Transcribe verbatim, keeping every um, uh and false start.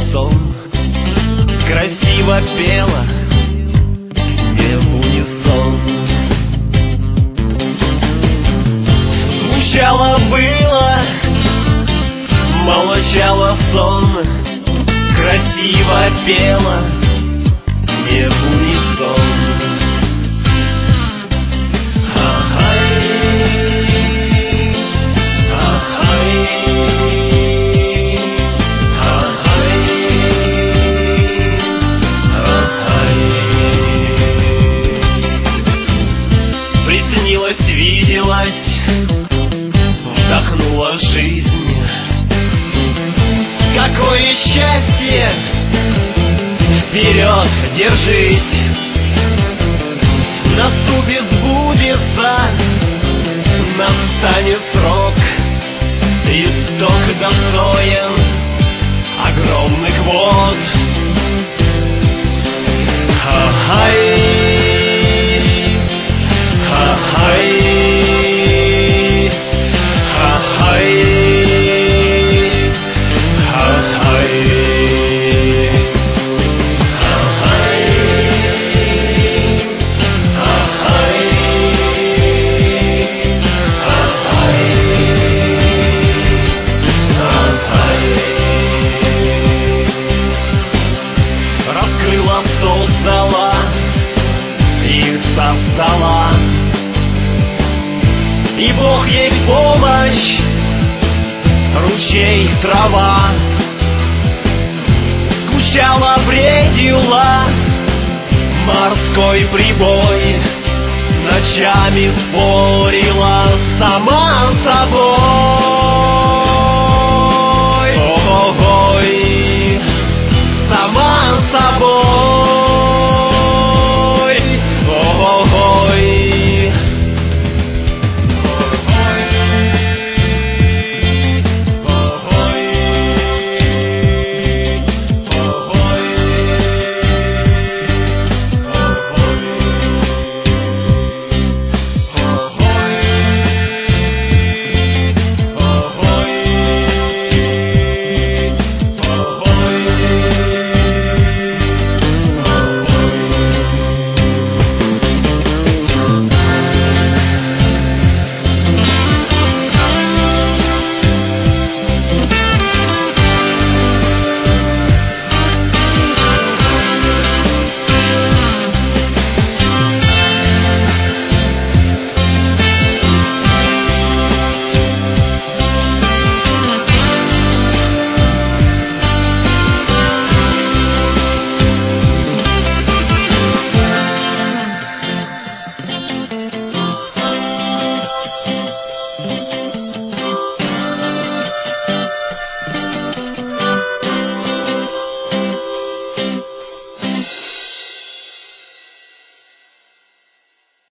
унисон, красиво пела, не в унисон. Звучало было, молчало сон, красиво пела, не в унисон. Приснилось, виделось, вдохнула жизнь. Какое счастье! Вперед, держись! Наступит, сбудется, настанет срок. Исток достоин огромных вод. Ха-хай! Создала их со стола, и Бог ей в помощь, ручей, трава. Скучала, бредила морской прибой, ночами спорила сама с собой.